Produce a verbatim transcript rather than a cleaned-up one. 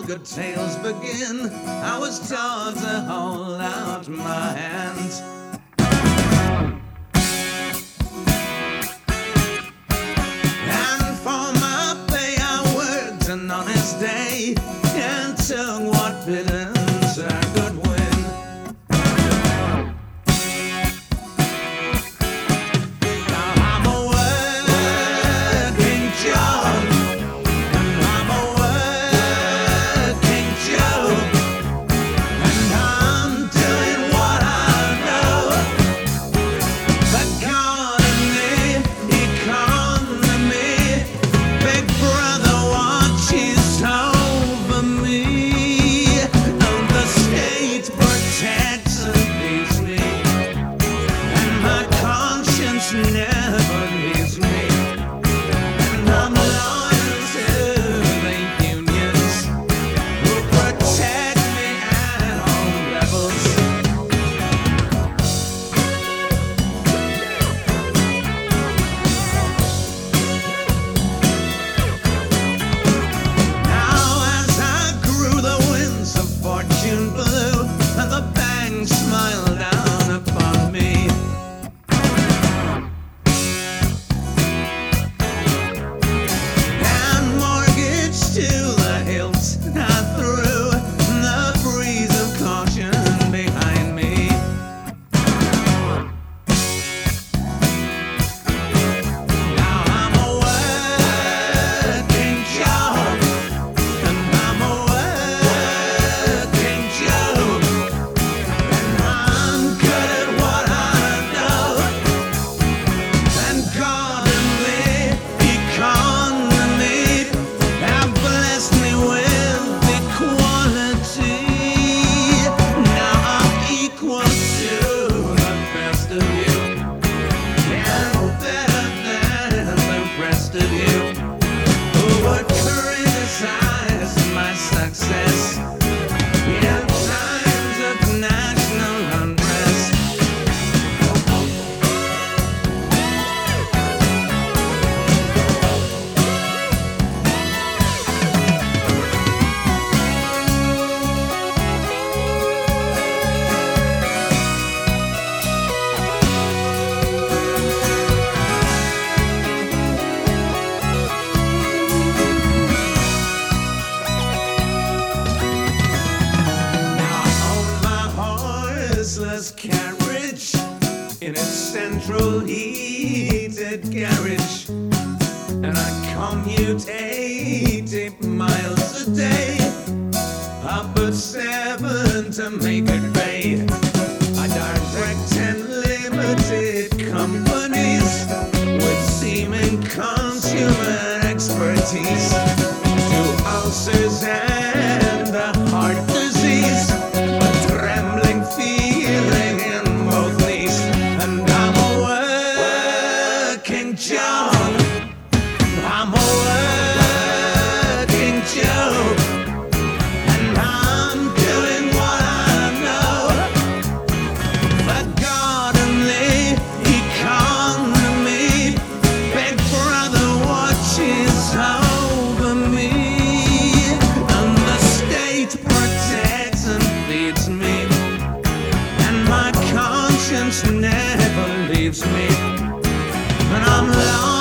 good tales begin, I was taught to hold out my hands. And for my pay I worked an honest day, and took what pittance I could win. Never leaves me, and I'm loyal to the unions who protect me and all rebels. Now as I grew, the winds of fortune blew, and the banks smiled down upon me. Carriage in its central heated garage, and I commute eighty miles a day, up at seven to make it pay. I direct ten limited companies with seeming consumer expertise, to ulcers and a heart disease, a trembling feeling in both knees, and I'm a working Joe. I'm a working Joe, and I'm doing what I know. But God and the economy, Big Brother watches over me, and the state protects and feeds me, and my conscience never leaves me, and I'm lost.